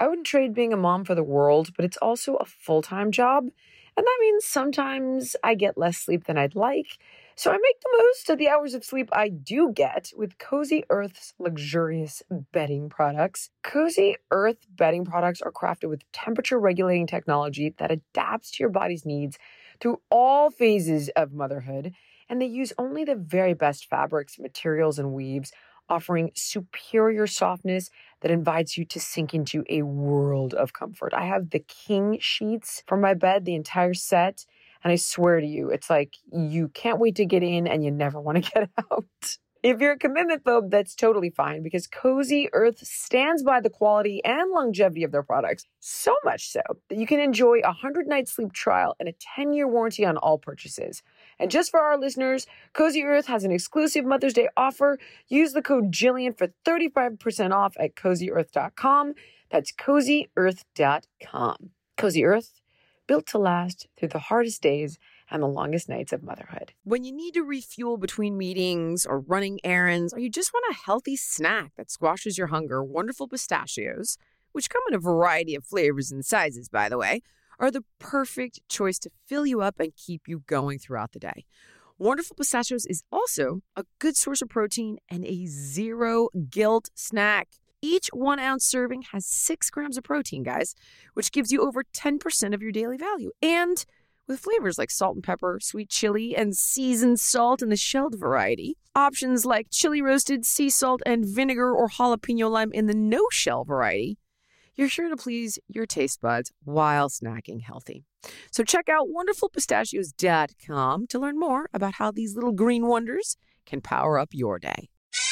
I wouldn't trade being a mom for the world, but it's also a full-time job. And that means sometimes I get less sleep than I'd like. So I make the most of the hours of sleep I do get with Cozy Earth's luxurious bedding products. Cozy Earth bedding products are crafted with temperature-regulating technology that adapts to your body's needs through all phases of motherhood. And they use only the very best fabrics, materials, and weaves, offering superior softness that invites you to sink into a world of comfort. I have the king sheets for my bed, the entire set, and I swear to you, it's like you can't wait to get in and you never want to get out. If you're a commitment phobe, that's totally fine because Cozy Earth stands by the quality and longevity of their products. So much so that you can enjoy a 100-night sleep trial and a 10-year warranty on all purchases. And just for our listeners, Cozy Earth has an exclusive Mother's Day offer. Use the code Jillian for 35% off at CozyEarth.com. That's CozyEarth.com. Cozy Earth, built to last through the hardest days and the longest nights of motherhood. When you need to refuel between meetings or running errands, or you just want a healthy snack that squashes your hunger, Wonderful Pistachios, which come in a variety of flavors and sizes, by the way, are the perfect choice to fill you up and keep you going throughout the day. Wonderful Pistachios is also a good source of protein and a zero-guilt snack. Each 1-ounce serving has 6 grams of protein, guys, which gives you over 10% of your daily value. And with flavors like salt and pepper, sweet chili, and seasoned salt in the shelled variety. Options like chili roasted, sea salt, and vinegar or jalapeno lime in the no-shell variety. You're sure to please your taste buds while snacking healthy. So check out wonderfulpistachios.com to learn more about how these little green wonders can power up your day.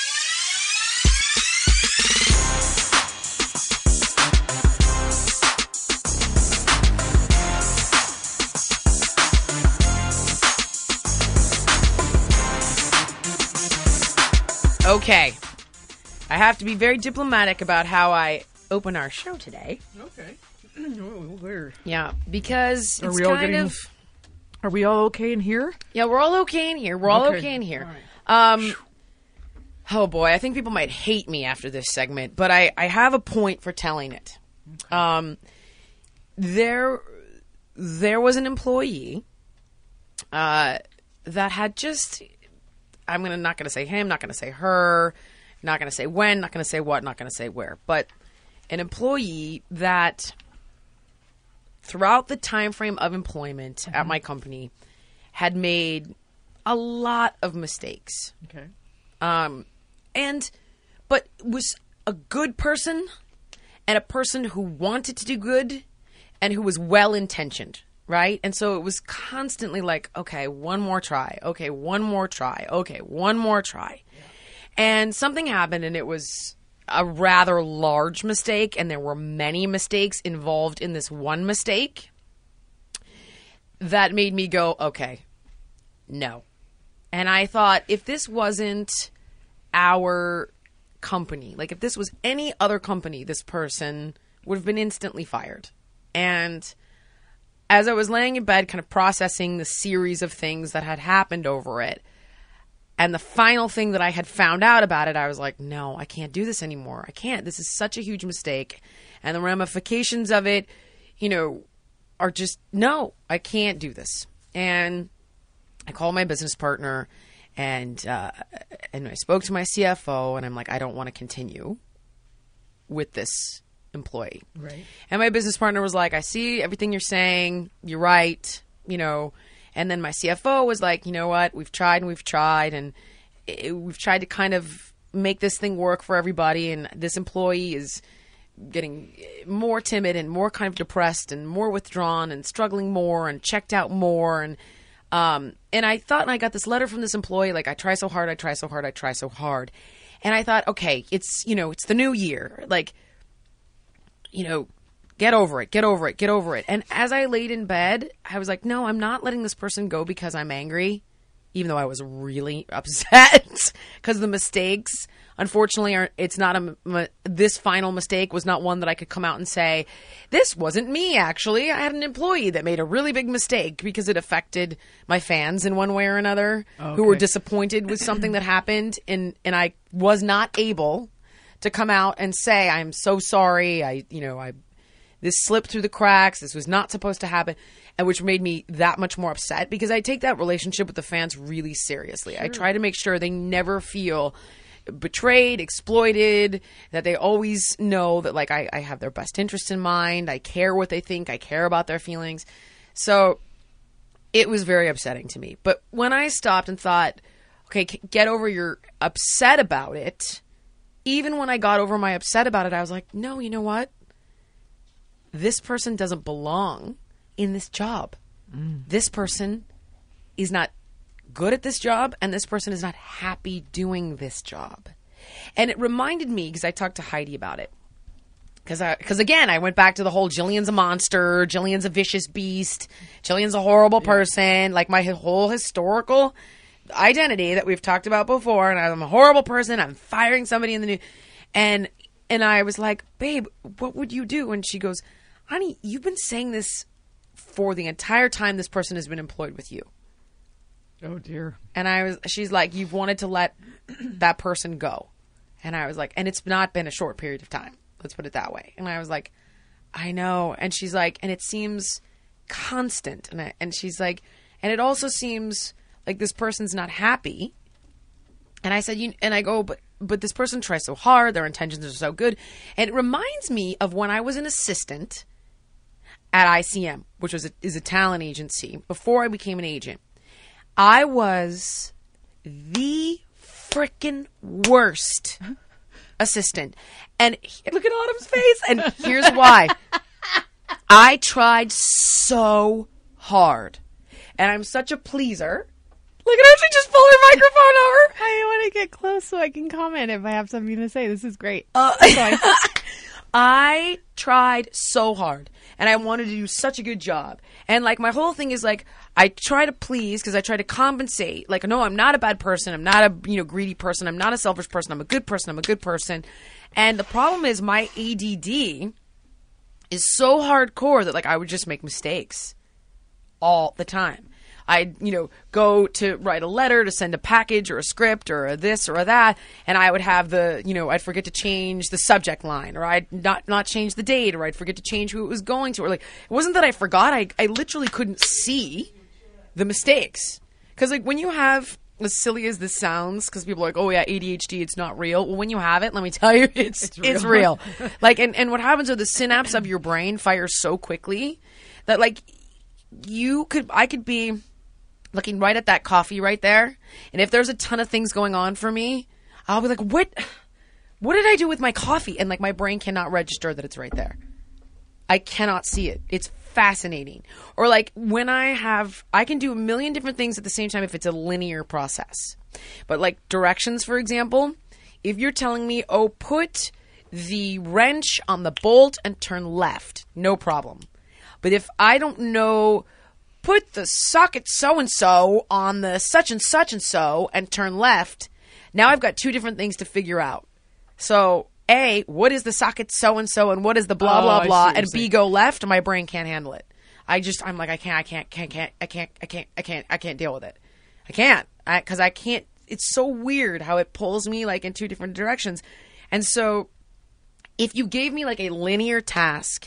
Okay, I have to be very diplomatic about how I open our show today. Okay. Yeah, because Are it's we all kind getting- of... Are we all okay in here? Yeah, we're all okay in here. We're all okay in here. Oh boy, I think people might hate me after this segment, but I have a point for telling it. Okay. There was an employee that had just... I'm not going to say him, not going to say her, not going to say when, not going to say what, not going to say where. But an employee that throughout the time frame of employment at my company had made a lot of mistakes. Okay. But was a good person and a person who wanted to do good and who was well-intentioned. Right? And so it was constantly like, okay, one more try. Okay, one more try. Okay, one more try. Yeah. And something happened, and it was a rather large mistake, and there were many mistakes involved in this one mistake that made me go, okay, no. And I thought, if this wasn't our company, like if this was any other company, this person would have been instantly fired. And as I was laying in bed, kind of processing the series of things that had happened over it, and the final thing that I had found out about it, I was like, no, I can't do this anymore. I can't. This is such a huge mistake. And the ramifications of it, are just, no, I can't do this. And I called my business partner, and I spoke to my CFO, and I'm like, I don't want to continue with this employee. Right. And my business partner was like, I see everything you're saying. You're right. And then my CFO was like, you know what? We've tried and we've tried, and we've tried to kind of make this thing work for everybody. And this employee is getting more timid and more kind of depressed and more withdrawn and struggling more and checked out more. And I thought, and I got this letter from this employee, like, I try so hard, I try so hard, I try so hard. And I thought, okay, it's the new year. Like, get over it, get over it, get over it. And as I laid in bed, I was like, no, I'm not letting this person go because I'm angry, even though I was really upset because the mistakes, unfortunately, this final mistake was not one that I could come out and say, this wasn't me, actually. I had an employee that made a really big mistake because it affected my fans in one way or another, who were disappointed with something that happened, and I was not able to come out and say, I'm so sorry. This slipped through the cracks. This was not supposed to happen. And which made me that much more upset because I take that relationship with the fans really seriously. Sure. I try to make sure they never feel betrayed, exploited, that they always know that like I have their best interest in mind. I care what they think. I care about their feelings. So it was very upsetting to me. But when I stopped and thought, okay, get over your upset about it, even when I got over my upset about it, I was like, no, you know what? This person doesn't belong in this job. This person is not good at this job, and this person is not happy doing this job. And it reminded me, because I talked to Heidi about it, because again, I went back to the whole Jillian's a monster, Jillian's a vicious beast, Jillian's a horrible person, like my whole historical identity that we've talked about before, and I'm a horrible person, I'm firing somebody in the new, and I was like, babe, what would you do? And she goes, honey, you've been saying this for the entire time this person has been employed with you. Oh dear. And she's like, you've wanted to let that person go. And I was like, and it's not been a short period of time. Let's put it that way. And I was like, I know. And she's like, and it seems constant. And she's like, and it also seems like this person's not happy. And I said, and I go, but this person tries so hard. Their intentions are so good. And it reminds me of when I was an assistant at ICM, which is a talent agency, before I became an agent. I was the freaking worst assistant. And look at Autumn's face. And here's why. I tried so hard. And I'm such a pleaser. Look at her. She just pulled her microphone over. I want to get close so I can comment if I have something to say. This is great. I tried so hard, and I wanted to do such a good job. And, like, my whole thing is, like, I try to please because I try to compensate. Like, no, I'm not a bad person. I'm not a, greedy person. I'm not a selfish person. I'm a good person. I'm a good person. And the problem is my ADD is so hardcore that, like, I would just make mistakes all the time. I'd, go to write a letter, to send a package or a script or a this or a that, and I would have I'd forget to change the subject line, or I'd not change the date, or I'd forget to change who it was going to, or like, it wasn't that I forgot, I literally couldn't see the mistakes. Because like when you have, as silly as this sounds, because people are like, oh yeah, ADHD, it's not real. Well, when you have it, let me tell you, it's real. Like, and what happens are the synapse of your brain fires so quickly that like I could be looking right at that coffee right there, and if there's a ton of things going on for me, I'll be like, what did I do with my coffee? And like my brain cannot register that it's right there. I cannot see it. It's fascinating. Or like when I can do a million different things at the same time if it's a linear process. But like directions, for example, if you're telling me, oh, put the wrench on the bolt and turn left, no problem. But if I don't know, put the socket so-and-so on the such and so and turn left, now I've got two different things to figure out. So, A, what is the socket so-and-so and what is the blah, blah, blah, and B, go left, my brain can't handle it. I'm like, I can't deal with it. I can't. Because I can't, it's so weird how it pulls me like in two different directions. And so, if you gave me like a linear task,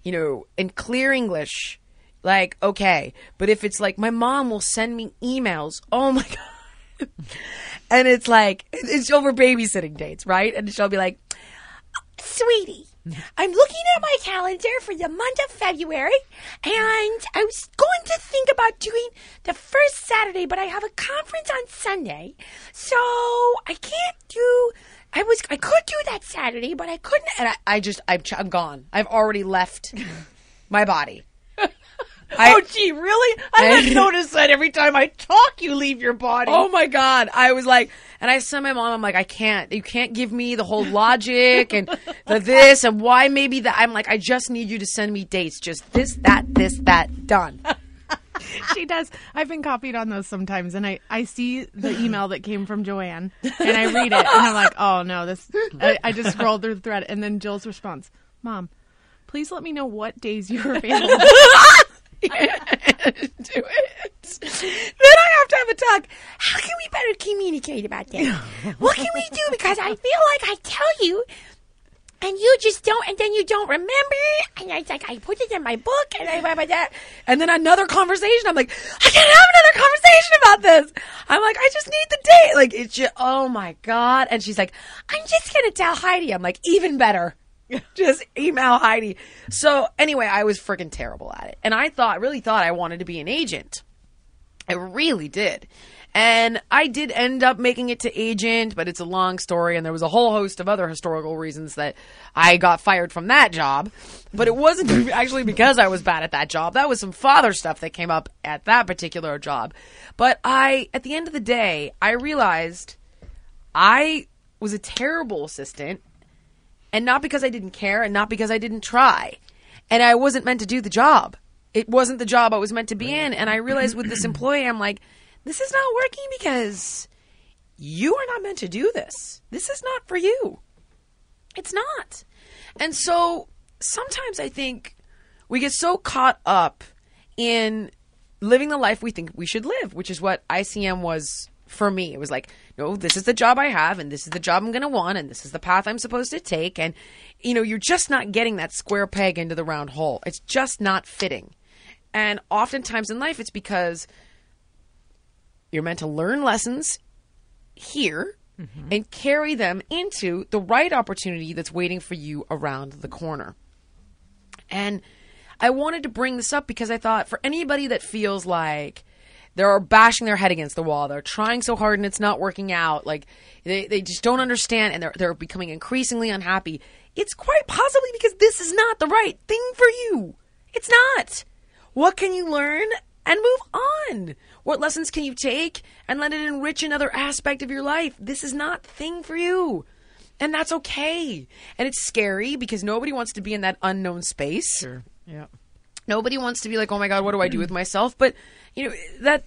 in clear English, like, okay, but if it's like my mom will send me emails, oh my God. And it's like, it's over babysitting dates, right? And she'll be like, sweetie, I'm looking at my calendar for the month of February, and I was going to think about doing the first Saturday, but I have a conference on Sunday, so I can't do, I could do that Saturday, but I couldn't, and I'm gone. I've already left my body. Oh, gee, really? I have noticed that every time I talk, you leave your body. Oh, my God. I was like, and I said to my mom, I'm like, you can't give me the whole logic and the this and why maybe that. I'm like, I just need you to send me dates. Just this, that, done. She does. I've been copied on those sometimes, and I see the email that came from Joanne, and I read it, and I'm like, oh, no, I just scrolled through the thread, and then Jill's response, Mom, please let me know what days you're available. Do it. Then I have to have a talk. How can we better communicate about that? What can we do? Because I feel like I tell you, and you just don't, and then you don't remember. And it's like, I put it in my book, and I remember that. And then another conversation. I'm like, I can't have another conversation about this. I'm like, I just need the date. Like, it's just, oh my God. And she's like, I'm just going to tell Heidi. I'm like, even better. Just email Heidi. So anyway, I was freaking terrible at it. And I really thought I wanted to be an agent. I really did. And I did end up making it to agent, but it's a long story. And there was a whole host of other historical reasons that I got fired from that job. But it wasn't actually because I was bad at that job. That was some father stuff that came up at that particular job. But at the end of the day, I realized I was a terrible assistant. And not because I didn't care and not because I didn't try. And I wasn't meant to do the job. It wasn't the job I was meant to be in. And I realized with this employee, I'm like, this is not working because you are not meant to do this. This is not for you. It's not. And so sometimes I think we get so caught up in living the life we think we should live, which is what ICM was for me. It was like, no, this is the job I have, and this is the job I'm going to want, and this is the path I'm supposed to take. And, you're just not getting that square peg into the round hole. It's just not fitting. And oftentimes in life, it's because you're meant to learn lessons here and carry them into the right opportunity that's waiting for you around the corner. And I wanted to bring this up because I thought for anybody that feels like they're bashing their head against the wall, they're trying so hard and it's not working out, like they just don't understand and they're becoming increasingly unhappy, it's quite possibly because this is not the right thing for you. It's not. What can you learn and move on? What lessons can you take and let it enrich another aspect of your life? This is not the thing for you. And that's okay. And it's scary because nobody wants to be in that unknown space. Sure. Yeah. Nobody wants to be like, oh my God, what do I do with myself? But, that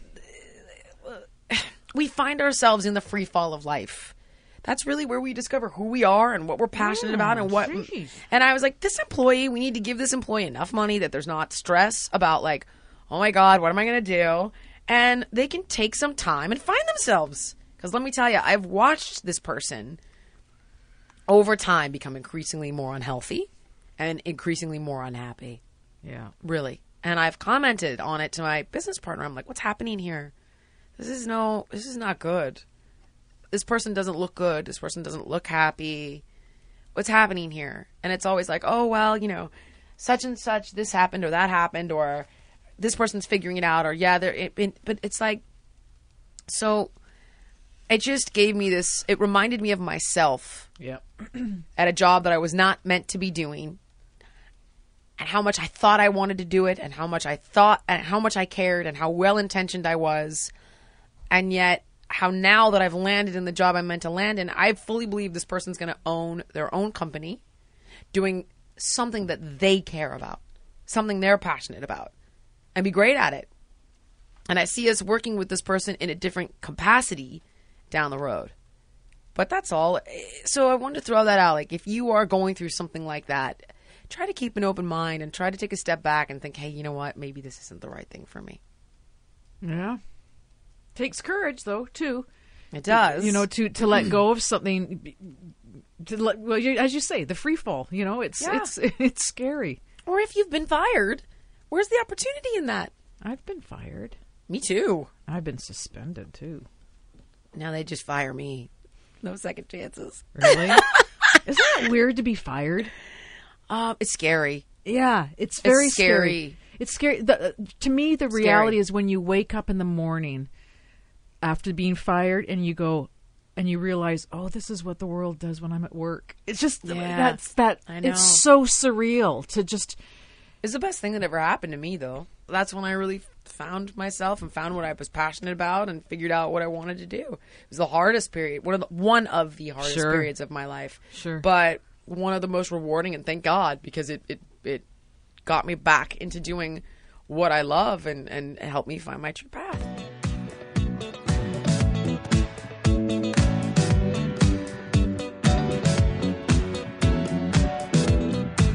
we find ourselves in the free fall of life. That's really where we discover who we are and what we're passionate about and what. Geez. And I was like, this employee, we need to give this employee enough money that there's not stress about like, oh my God, what am I going to do? And they can take some time and find themselves. Because let me tell you, I've watched this person over time become increasingly more unhealthy and increasingly more unhappy. Yeah. Really. And I've commented on it to my business partner. I'm like, what's happening here? This is not good. This person doesn't look good. This person doesn't look happy. What's happening here? And it's always like, oh, well, such and such, this happened or that happened, or this person's figuring it out, or but it's like, so it just gave me this, it reminded me of myself at a job that I was not meant to be doing, and how much I thought I wanted to do it, and how much I thought, and how much I cared, and how well-intentioned I was, and yet how now that I've landed in the job I'm meant to land in, I fully believe this person's going to own their own company, doing something that they care about, something they're passionate about, and be great at it. And I see us working with this person in a different capacity down the road. But that's all. So I wanted to throw that out. Like, if you are going through something like that, try to keep an open mind and try to take a step back and think, hey, you know what? Maybe this isn't the right thing for me. Yeah. Takes courage, though, too. It does. To let go of something. As you say, the free fall. It's scary. Or if you've been fired, where's the opportunity in that? I've been fired. Me too. I've been suspended, too. Now they just fire me. No second chances. Really? Isn't that weird to be fired? It's scary. Yeah, it's very scary. It's scary. To me, the reality is when you wake up in the morning after being fired and you go and you realize, oh, this is what the world does when I'm at work. It's just I know. It's so surreal to just. It's the best thing that ever happened to me, though. That's when I really found myself and found what I was passionate about and figured out what I wanted to do. It was the hardest period, one of the hardest periods of my life. Sure. But one of the most rewarding, and thank God, because it got me back into doing what I love and helped me find my true path.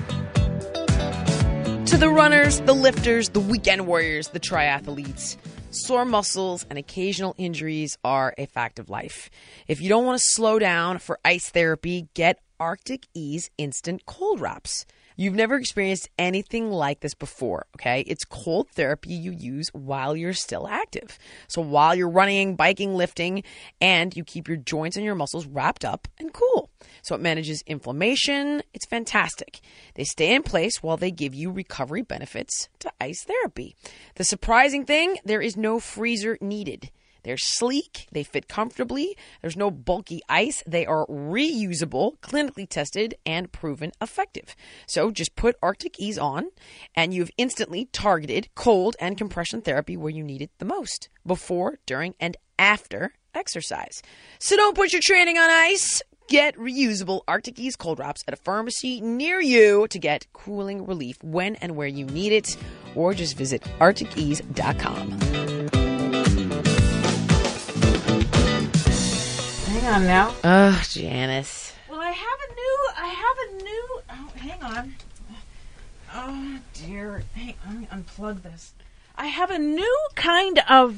To the runners, the lifters, the weekend warriors, the triathletes, Sore muscles and occasional injuries are a fact of life. If you don't want to slow down for ice therapy, get Arctic Ease Instant Cold Wraps. You've never experienced anything like this before, okay? It's cold therapy you use while you're still active. So while you're running, biking, lifting, and you keep your joints and your muscles wrapped up and cool. So it manages inflammation. It's fantastic. They stay in place while they give you recovery benefits to ice therapy. The surprising thing, there is no freezer needed. They're sleek, they fit comfortably, there's no bulky ice, they are reusable, clinically tested, and proven effective. So just put Arctic Ease on, and you've instantly targeted cold and compression therapy where you need it the most, before, during, and after exercise. So don't put your training on ice. Get reusable Arctic Ease cold wraps at a pharmacy near you to get cooling relief when and where you need it, or just visit arcticease.com. Hang on now. Oh, Janice. Well, I have a new, oh, hang on. Oh, dear. Hey, let me unplug this. I have a new kind of,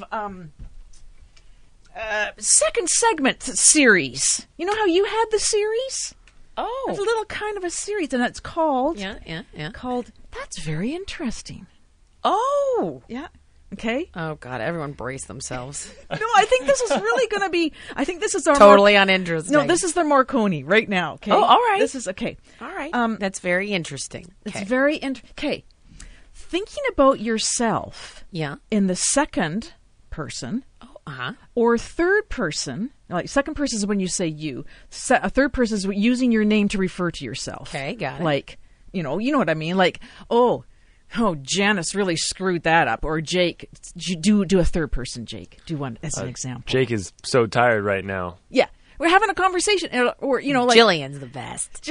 second segment series. You know how you had the series? Oh. It's a little kind of a series, and it's called, called That's Very Interesting. Oh. Yeah. Okay. Oh, God. Everyone brace themselves. No, I think this is really going to be, I think this is our Totally uninteresting. No, this is the Marconi right now. Okay. Oh, all right. This is, okay. All right. That's very interesting. It's very okay. Thinking about yourself in the second person or third person. Like second person is when you say you. A third person is using your name to refer to yourself. Okay, got it. Like, you know what I mean? Like, oh, Janice really screwed that up. Or Jake, do a third person, Jake. Do one as an example. Jake is so tired right now. Yeah. We're having a conversation. Or like... Jillian's the best.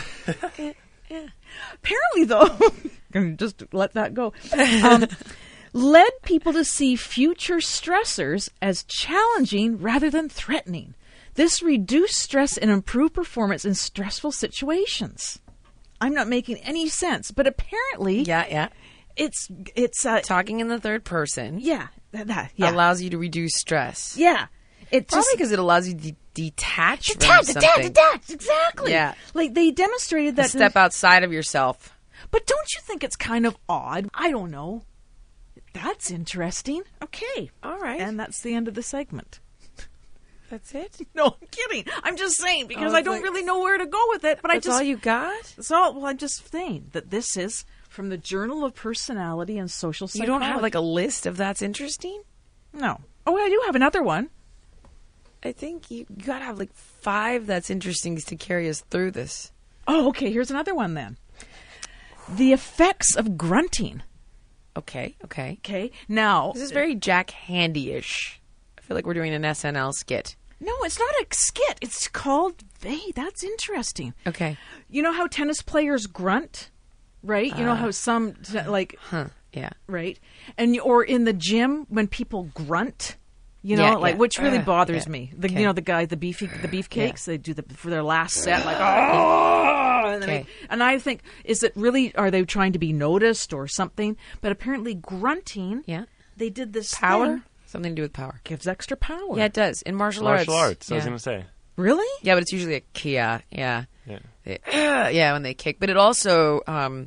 Apparently, though, just let that go, led people to see future stressors as challenging rather than threatening. This reduced stress and improved performance in stressful situations. I'm not making any sense, but apparently, it's talking in the third person. That allows you to reduce stress. Yeah, it's probably because it allows you to detach from something. Detach, exactly. Yeah, like they demonstrated that. Step outside of yourself. But don't you think it's kind of odd? I don't know. That's interesting. Okay, all right, and that's the end of the segment. That's it? No, I'm kidding. I'm just saying because I don't really know where to go with it. But that's all you got? Well, I'm just saying that this is from the Journal of Personality and Social Psychology. You don't have like a list of that's interesting? No. Oh, I do have another one. I think you got to have like 5 that's interesting to carry us through this. Oh, okay. Here's another one then. The effects of grunting. Okay. Now, this is very Jack Handy-ish. I feel like we're doing an SNL skit. No, it's not a skit. It's called, hey, that's interesting. Okay. You know how tennis players grunt, right? You know how some, like... Yeah. Right? Or in the gym, when people grunt, which really bothers me. The the guy, the beefcakes, they do for their last set, like, and I think, is it really, are they trying to be noticed or something? But apparently grunting, they did this power? Thing. Something to do with power. Gives extra power. Yeah, it does. In martial arts. I was going to say. Really? Yeah, but it's usually a kia. Yeah. When they kick. But it also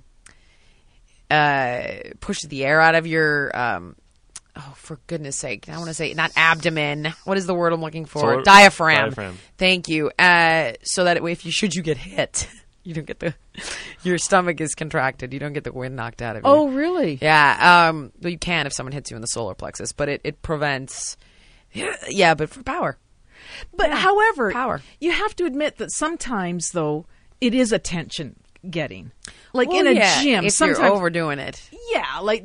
pushes the air out of your, for goodness sake. I want to say, not abdomen. What is the word I'm looking for? Diaphragm. Thank you. So that if you get hit, you don't get your stomach is contracted. You don't get the wind knocked out of you. Oh, really? Yeah. Well, you can if someone hits you in the solar plexus, but it prevents. Yeah, but for power. But however, power. You have to admit that sometimes, though, it is attention getting. Like in a gym, if sometimes you're overdoing it. Yeah, like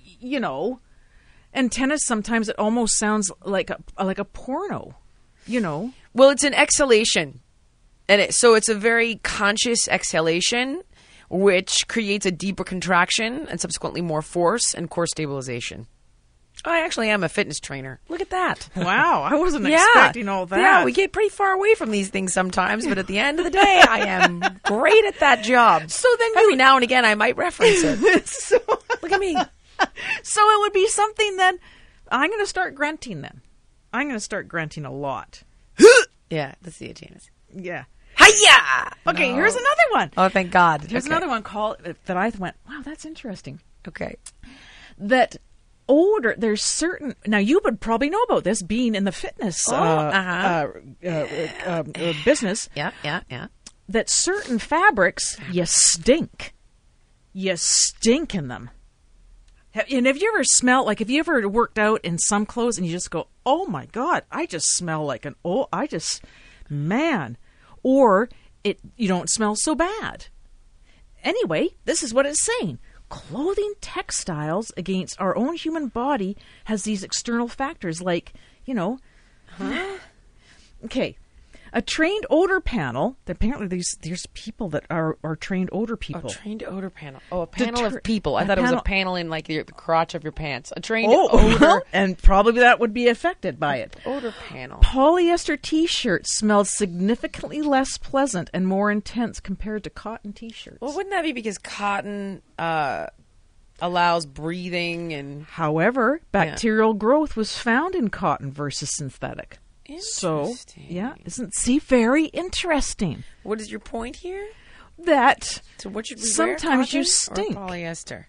and tennis sometimes it almost sounds like a porno. Well, it's an exhalation. And so it's a very conscious exhalation, which creates a deeper contraction and subsequently more force and core stabilization. I actually am a fitness trainer. Look at that. Wow, I wasn't expecting all that. Yeah, we get pretty far away from these things sometimes, but at the end of the day, I am great at that job. So then every now and again, I might reference it. So, look at me. So it would be something then, I'm going to start grunting then. I'm going to start grunting a lot. Yeah, that's the Atenas. Yeah. Hiya! Okay, here's another one. Oh, thank God. Here's another one called that I went, wow, that's interesting. Okay. That odor, there's certain, now you would probably know about this being in the fitness business. Yeah. That certain fabrics, you stink. You stink in them. And have you ever smelled, like, have you ever worked out in some clothes and you just go, oh my God, I just smell like man. Or you don't smell so bad. Anyway, this is what it's saying. Clothing textiles against our own human body has these external factors like, Okay. A trained odor panel. Apparently, there's people that are trained odor people. A trained odor panel. Oh, a panel of people. I thought it was a panel in like the crotch of your pants. A trained odor. And probably that would be affected by it. Odor panel. Polyester T-shirts smell significantly less pleasant and more intense compared to cotton T-shirts. Well, wouldn't that be because cotton allows breathing and... However, bacterial growth was found in cotton versus synthetic. So, very interesting. What is your point here? That so what should we sometimes wear, you stink. Or polyester?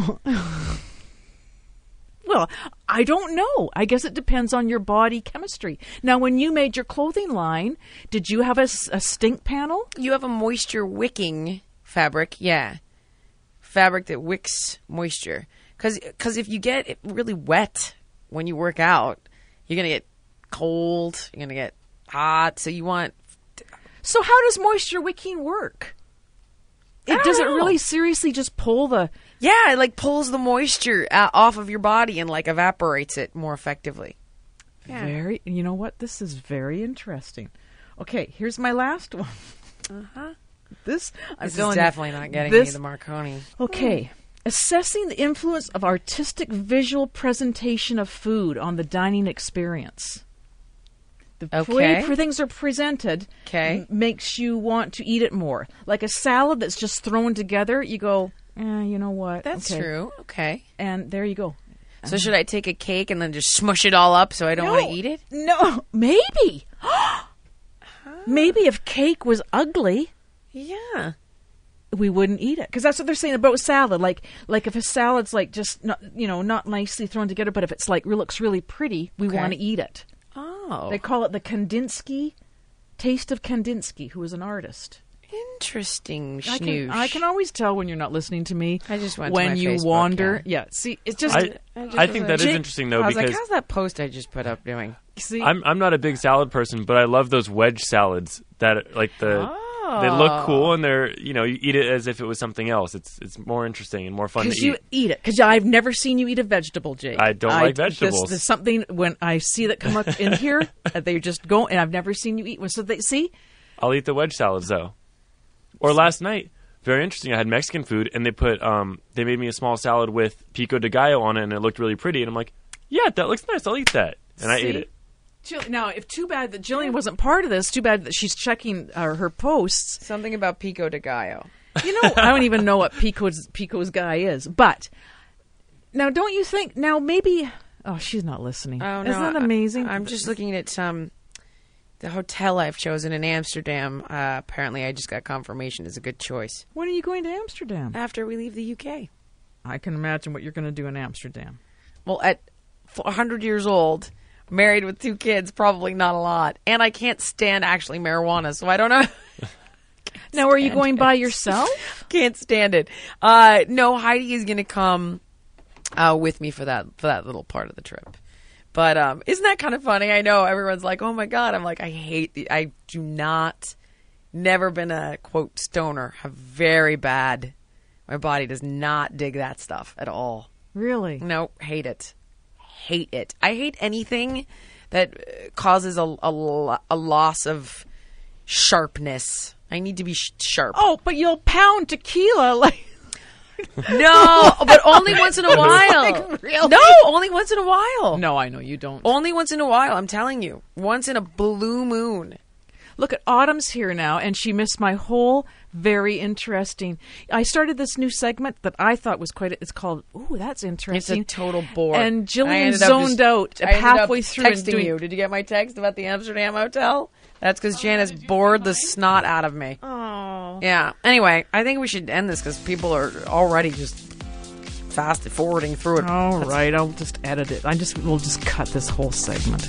Well, I don't know. I guess it depends on your body chemistry. Now, when you made your clothing line, did you have a stink panel? You have a moisture wicking fabric, yeah. Fabric that wicks moisture. Because if you get it really wet when you work out, you're going to get cold, you're gonna get hot, so you want... So how does moisture wicking work? Does it really seriously just pull the... Yeah, it like pulls the moisture off of your body and like evaporates it more effectively. Yeah. You know what? This is very interesting. Okay, here's my last one. This is definitely not getting me the Marconi. Okay. Assessing the influence of artistic visual presentation of food on the dining experience. The way things are presented makes you want to eat it more. Like a salad that's just thrown together, you go, you know what? That's true. Okay. And there you go. So should I take a cake and then just smush it all up so I don't want to eat it? No, maybe. Maybe if cake was ugly, we wouldn't eat it. Because that's what they're saying about salad. Like if a salad's like just not nicely thrown together, but if it's like looks really pretty, we want to eat it. Oh. They call it the Kandinsky, Taste of Kandinsky, who was an artist. Interesting snoosh. I can always tell when you're not listening to me. I just went when to my you Facebook, wander. Yeah, see, it's just... I think that is interesting, though, I was because... like, how's that post I just put up doing? See, I'm not a big salad person, but I love those wedge salads that, like, they look cool, and they're, you eat it as if it was something else. It's more interesting and more fun to eat. Because you eat it. Because I've never seen you eat a vegetable, Jake. I don't like vegetables. There's something, when I see that come up in here, they just go, and I've never seen you eat one. So see? I'll eat the wedge salads, though. Or last night, very interesting, I had Mexican food, and they made me a small salad with pico de gallo on it, and it looked really pretty, and I'm like, yeah, that looks nice, I'll eat that. And I ate it. Now, too bad that Jillian wasn't part of this, too bad that she's checking her posts. Something about pico de gallo. I don't even know what Pico's guy is. But now, don't you think? Now, maybe. Oh, she's not listening. Oh, no, isn't that amazing? I'm just looking at the hotel I've chosen in Amsterdam. Apparently, I just got confirmation is a good choice. When are you going to Amsterdam? After we leave the UK. I can imagine what you're going to do in Amsterdam. Well, at 100 years old. Married with 2 kids, probably not a lot. And I can't stand actually marijuana, so I don't know. Now, are you going by yourself? Can't stand it. No, Heidi is going to come with me for that little part of the trip. But isn't that kind of funny? I know everyone's like, oh my God. I'm like, I do not, never been a, quote, stoner. Have very bad. My body does not dig that stuff at all. Really? No, hate it. Hate it. I hate anything that causes a loss of sharpness. I need to be sharp. Oh, but you'll pound tequila like... No, but only once in a while. Like, really? No, only once in a while. No, I know you don't. Only once in a while, I'm telling you. Once in a blue moon. Look at Autumn's here now, and she missed my whole Very interesting. I started this new segment that I thought was it's called, ooh, that's interesting. It's a total bore. And Jillian zoned out halfway through. Texting you. Did you get my text about the Amsterdam hotel? That's because Jana's bored the snot out of me. Oh. Yeah. Anyway, I think we should end this because people are already just fast forwarding through it. All right, I'll just edit it. We'll just cut this whole segment.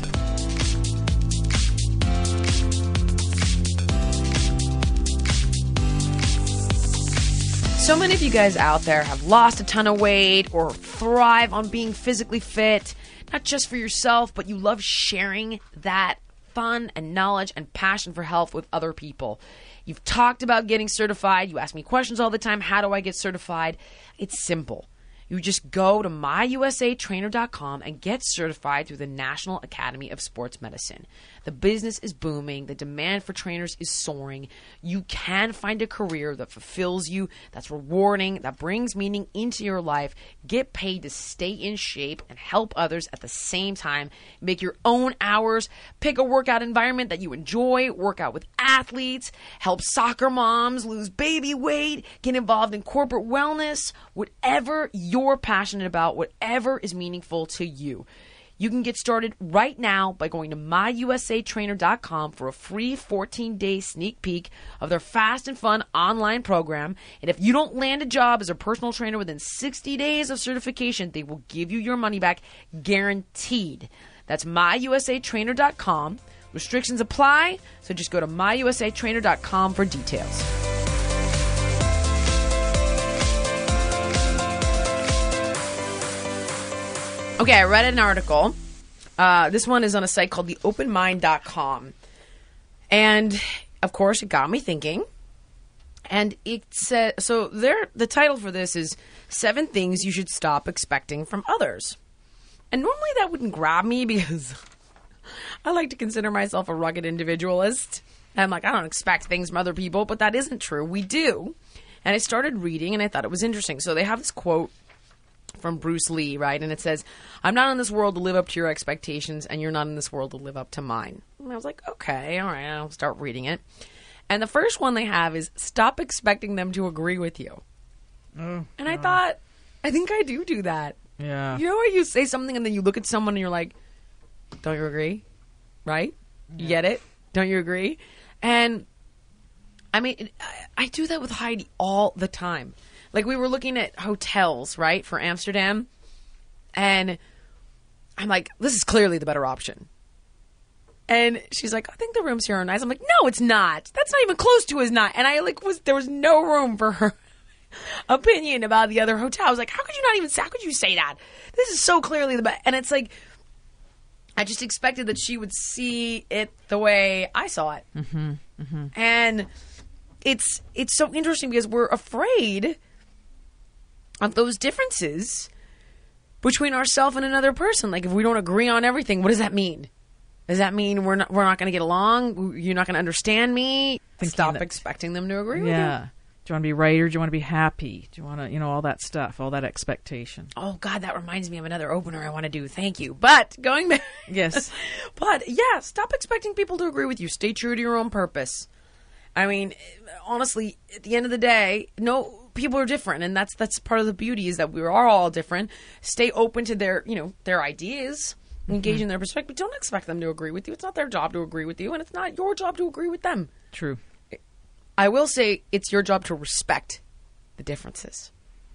So many of you guys out there have lost a ton of weight or thrive on being physically fit, not just for yourself, but you love sharing that fun and knowledge and passion for health with other people. You've talked about getting certified. You ask me questions all the time. How do I get certified? It's simple. You just go to myusatrainer.com and get certified through the National Academy of Sports Medicine. The business is booming. The demand for trainers is soaring. You can find a career that fulfills you, that's rewarding, that brings meaning into your life, get paid to stay in shape and help others at the same time, make your own hours, pick a workout environment that you enjoy, work out with athletes, help soccer moms lose baby weight, get involved in corporate wellness, whatever you're passionate about, whatever is meaningful to you. You can get started right now by going to myusatrainer.com for a free 14-day sneak peek of their fast and fun online program. And if you don't land a job as a personal trainer within 60 days of certification, they will give you your money back guaranteed. That's myusatrainer.com. Restrictions apply, so just go to myusatrainer.com for details. Okay, I read an article. This one is on a site called theopenmind.com. And, of course, it got me thinking. And it said, so the title for this is 7 Things You Should Stop Expecting from Others. And normally that wouldn't grab me because I like to consider myself a rugged individualist. And I'm like, I don't expect things from other people, but that isn't true. We do. And I started reading and I thought it was interesting. So they have this quote from Bruce Lee, right? And it says, I'm not in this world to live up to your expectations, and you're not in this world to live up to mine. And I was like, okay, all right, I'll start reading it. And the first one they have is, stop expecting them to agree with you. And I thought, I think I do that. Yeah. You know where you say something and then you look at someone and you're like, don't you agree? Right? You get it? Don't you agree? And I mean, I do that with Heidi all the time. Like, we were looking at hotels, right, for Amsterdam, and I'm like, this is clearly the better option. And she's like, I think the rooms here are nice. I'm like, no, it's not. That's not even close to as nice. And I there was no room for her opinion about the other hotel. I was like, how could you say that? This is so clearly the best. And it's like, I just expected that she would see it the way I saw it. Mm-hmm, mm-hmm. And it's so interesting because we're afraid of those differences between ourselves and another person. Like, if we don't agree on everything, what does that mean? Does that mean we're not going to get along? You're not going to understand me? Stop expecting them to agree with you. Yeah. Do you want to be right or do you want to be happy? Do you want to, all that stuff, all that expectation? Oh, God, that reminds me of another opener I want to do. Thank you. But going back. Yes. But, yeah, stop expecting people to agree with you. Stay true to your own purpose. I mean, honestly, at the end of the day, people are different, and that's part of the beauty is that we are all different. Stay open to their ideas, engage in their perspective. Don't expect them to agree with you. It's not their job to agree with you, and it's not your job to agree with them. True. I will say it's your job to respect the differences,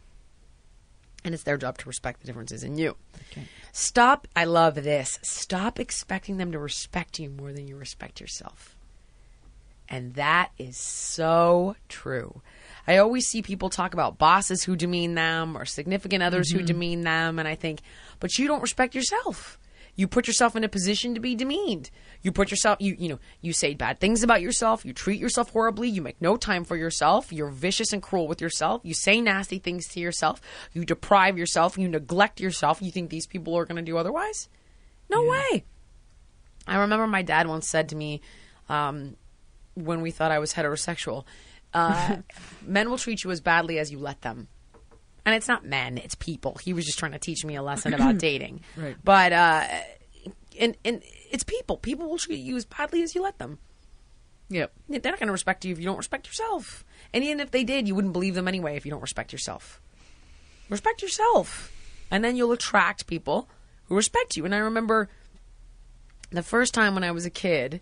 and it's their job to respect the differences in you. Okay. I love this. Stop expecting them to respect you more than you respect yourself. And that is so true. I always see people talk about bosses who demean them or significant others who demean them. And I think, but you don't respect yourself. You put yourself in a position to be demeaned. You put yourself, you say bad things about yourself. You treat yourself horribly. You make no time for yourself. You're vicious and cruel with yourself. You say nasty things to yourself. You deprive yourself. You neglect yourself. You think these people are going to do otherwise? No way. I remember my dad once said to me, when we thought I was heterosexual, men will treat you as badly as you let them. And it's not men, it's people. He was just trying to teach me a lesson about dating. Right. But, and it's people. People will treat you as badly as you let them. Yep. They're not going to respect you if you don't respect yourself. And even if they did, you wouldn't believe them anyway if you don't respect yourself. Respect yourself. And then you'll attract people who respect you. And I remember the first time when I was a kid,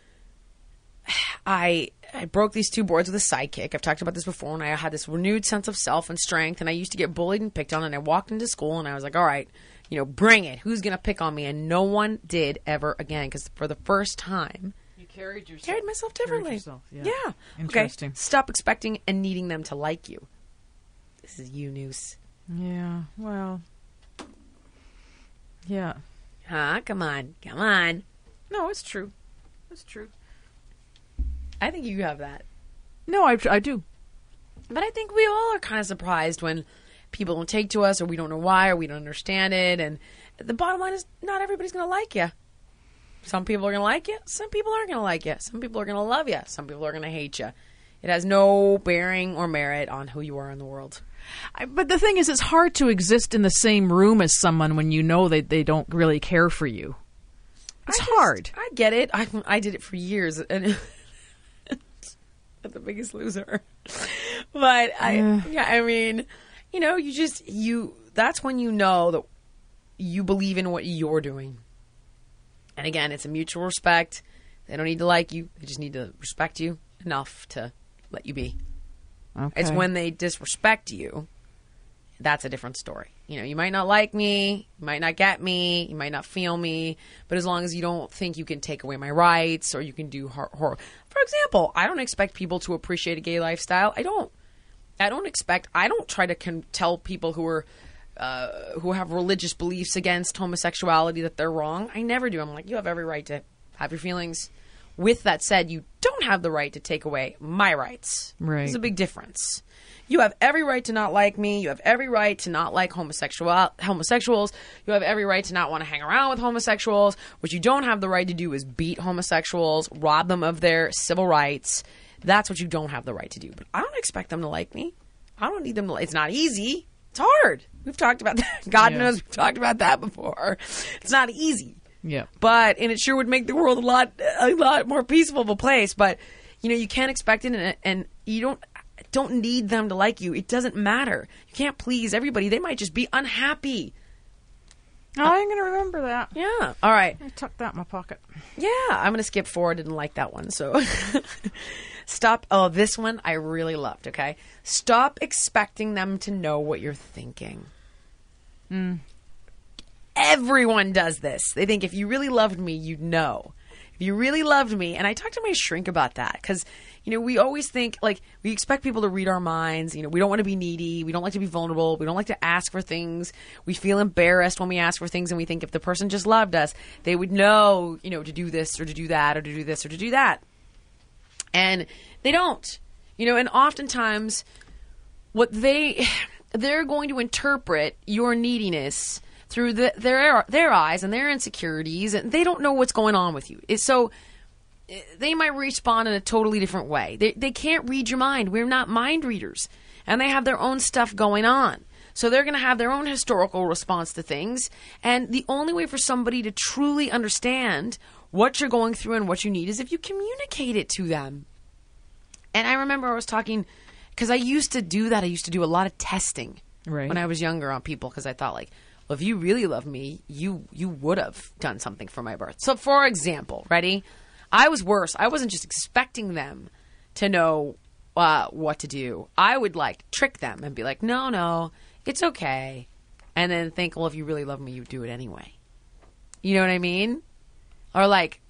I broke these 2 boards with a sidekick. I've talked about this before, and I had this renewed sense of self and strength, and I used to get bullied and picked on, and I walked into school, and I was like, all right, bring it. Who's going to pick on me? And no one did ever again, because for the first time, You carried myself differently. Yeah. Interesting. Okay. Stop expecting and needing them to like you. This is you, Noose. Yeah. Well. Yeah. Huh? Come on. No, it's true. It's true. I think you have that. No, I do. But I think we all are kind of surprised when people don't take to us, or we don't know why, or we don't understand it. And the bottom line is, not everybody's going to like you. Some people are going to like you. Some people aren't going to like you. Some people are going to love you. Some people are going to hate you. It has no bearing or merit on who you are in the world. But the thing is, it's hard to exist in the same room as someone when you know they don't really care for you. It's hard. I get it. I did it for years, and I'm the biggest loser. But I mean, that's when you know that you believe in what you're doing. And again, it's a mutual respect. They don't need to like you. They just need to respect you enough to let you be. Okay. It's when they disrespect you, that's a different story. You might not like me, you might not get me, you might not feel me, but as long as you don't think you can take away my rights or you can do horror. For example, I don't expect people to appreciate a gay lifestyle. I don't try to tell people who have religious beliefs against homosexuality that they're wrong. I never do. I'm like, you have every right to have your feelings. With that said, you don't have the right to take away my rights. Right. There's a big difference. You have every right to not like me. You have every right to not like homosexuals. You have every right to not want to hang around with homosexuals. What you don't have the right to do is beat homosexuals, rob them of their civil rights. That's what you don't have the right to do. But I don't expect them to like me. I don't need them to. It's not easy. It's hard. We've talked about that. God knows we've talked about that before. It's not easy. Yeah. And it sure would make the world a lot more peaceful of a place. But, you can't expect it, and you don't need them to like you. It doesn't matter. You can't please everybody. They might just be unhappy. Oh, I'm going to remember that. Yeah. All right. I tucked that in my pocket. Yeah. I'm going to skip forward. I didn't like that one. So stop. Oh, this one I really loved. Okay. Stop expecting them to know what you're thinking. Everyone does this. They think if you really loved me, you'd know. If you really loved me, and I talked to my shrink about that because, we always think we expect people to read our minds. We don't want to be needy. We don't like to be vulnerable. We don't like to ask for things. We feel embarrassed when we ask for things, and we think if the person just loved us, they would know, to do this or to do that or to do this or to do that. And they don't, and oftentimes what they're going to interpret your neediness through their eyes and their insecurities, and they don't know what's going on with you. So they might respond in a totally different way. They can't read your mind. We're not mind readers, and they have their own stuff going on. So they're going to have their own historical response to things, and the only way for somebody to truly understand what you're going through and what you need is if you communicate it to them. And I remember I was talking, because I used to do that. I used to do a lot of testing when I was younger on people, because I thought well, if you really love me, you would have done something for my birth. So, for example, ready? I was worse. I wasn't just expecting them to know what to do. I would trick them and be like, no, it's okay. And then think, well, if you really love me, you'd do it anyway. You know what I mean? Or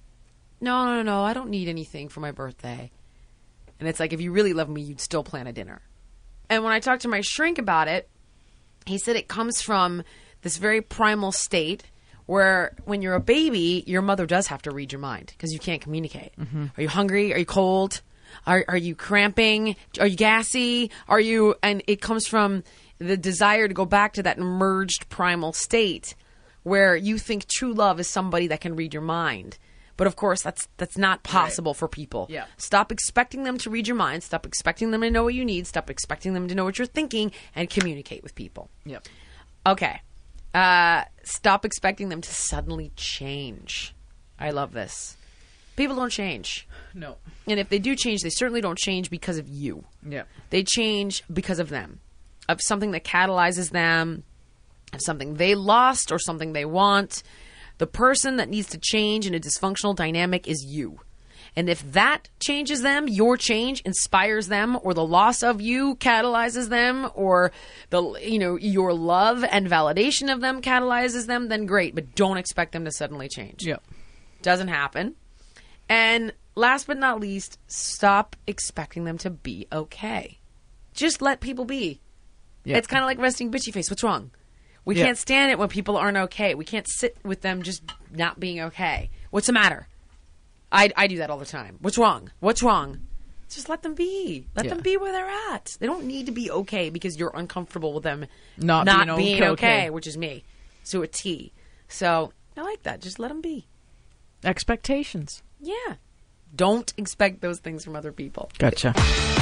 no, I don't need anything for my birthday. And it's if you really love me, you'd still plan a dinner. And when I talked to my shrink about it, he said it comes from this very primal state where when you're a baby, your mother does have to read your mind because you can't communicate. Mm-hmm. Are you hungry? Are you cold? Are you cramping? Are you gassy? And it comes from the desire to go back to that merged primal state where you think true love is somebody that can read your mind. But of course, that's not possible for people. Yeah. Stop Stop expecting them to read your mind. Stop expecting them to know what you need. Stop expecting them to know what you're thinking, and communicate with people. Yep. Okay. Stop expecting them to suddenly change. I love this. People don't change. No. And if they do change, they certainly don't change because of you. Yeah. They change because of them, of something that catalyzes them, of something they lost or something they want. The person that needs to change in a dysfunctional dynamic is you. And if that changes them, your change inspires them, or the loss of you catalyzes them, or your love and validation of them catalyzes them, then great. But don't expect them to suddenly change. Yeah. Doesn't happen. And last but not least, stop expecting them to be okay. Just let people be. Yeah. It's kind of like resting bitchy face. What's wrong? We can't stand it when people aren't okay. We can't sit with them just not being okay. What's the matter? I do that all the time. What's wrong? What's wrong? Just let them be. Let them be where they're at. They don't need to be okay because you're uncomfortable with them not being okay, which is me. So a T. So I like that. Just let them be. Expectations. Yeah. Don't expect those things from other people. Gotcha.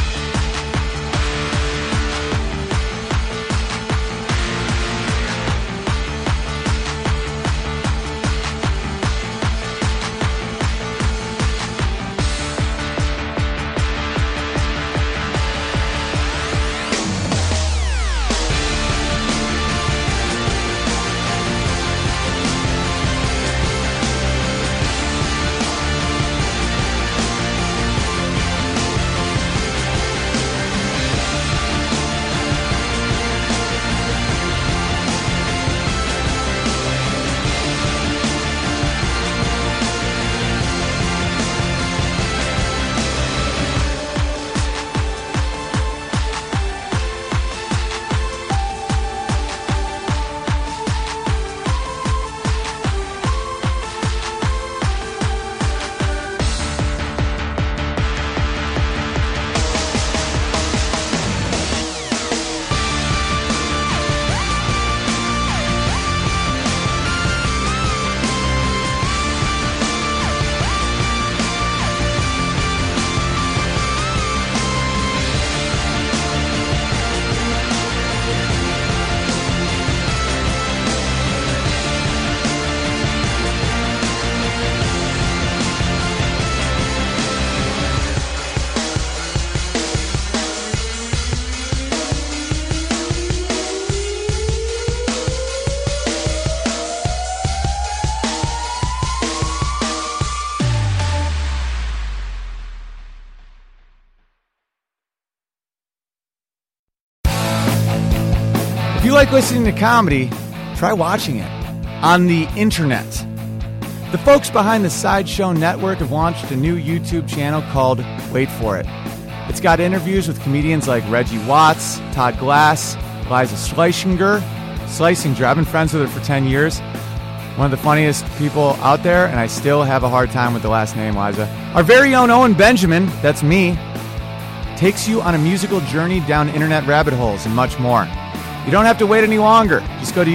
If you like listening to comedy, try watching it on the internet. The folks behind the Sideshow Network have launched a new YouTube channel called Wait For It. It's got interviews with comedians like Reggie Watts, Todd Glass, Liza Schlesinger. I've been friends with her for 10 years. One of the funniest people out there, and I still have a hard time with the last name, Liza. Our very own Owen Benjamin, that's me, takes you on a musical journey down internet rabbit holes and much more. You don't have to wait any longer. Just go to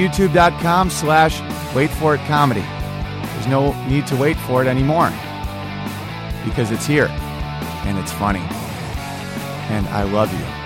youtube.com/waitforitcomedy. There's no need to wait for it anymore because it's here and it's funny. And I love you.